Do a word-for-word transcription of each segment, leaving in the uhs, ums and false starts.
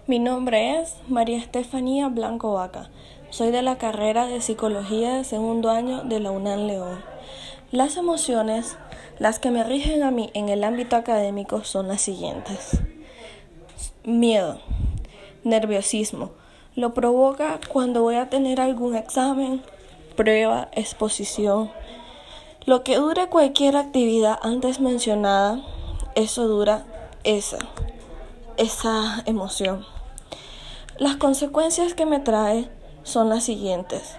Mi nombre es María Estefanía Blanco Vaca. Soy de la carrera de Psicología de segundo año de la UNAM León. Las emociones, las que me rigen a mí en el ámbito académico, son las siguientes. Miedo, nerviosismo. Lo provoca cuando voy a tener algún examen, prueba, exposición. Lo que dure cualquier actividad antes mencionada, eso dura esa, esa emoción. Las consecuencias que me trae son las siguientes.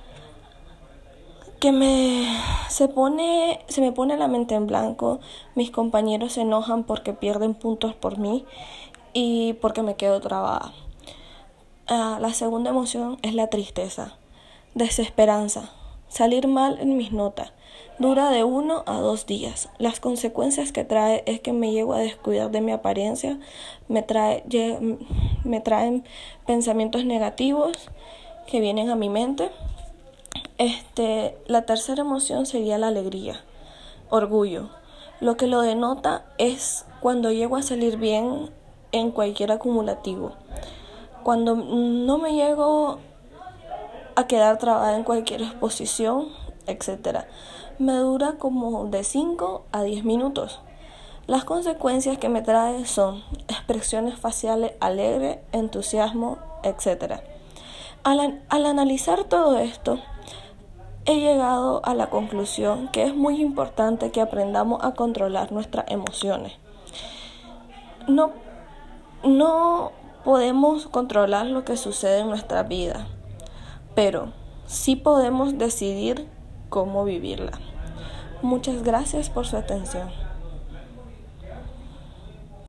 Que me se pone se me pone la mente en blanco, mis compañeros se enojan porque pierden puntos por mí y porque me quedo trabada. Uh, la segunda emoción es la tristeza, desesperanza, salir mal en mis notas. Dura de uno a dos días. Las consecuencias que trae es que me llego a descuidar de mi apariencia, me trae me traen pensamientos negativos que vienen a mi mente. Este, la tercera emoción sería la alegría, orgullo. Lo que lo denota es cuando llego a salir bien en cualquier acumulativo. Cuando no me llego a quedar trabada en cualquier exposición, etcétera. Me dura como de cinco a diez minutos. Las consecuencias que me trae son expresiones faciales alegre, entusiasmo, etcétera. Al, al analizar todo esto, he llegado a la conclusión que es muy importante que aprendamos a controlar nuestras emociones. No, no podemos controlar lo que sucede en nuestra vida, pero sí podemos decidir cómo vivirla. Muchas gracias por su atención.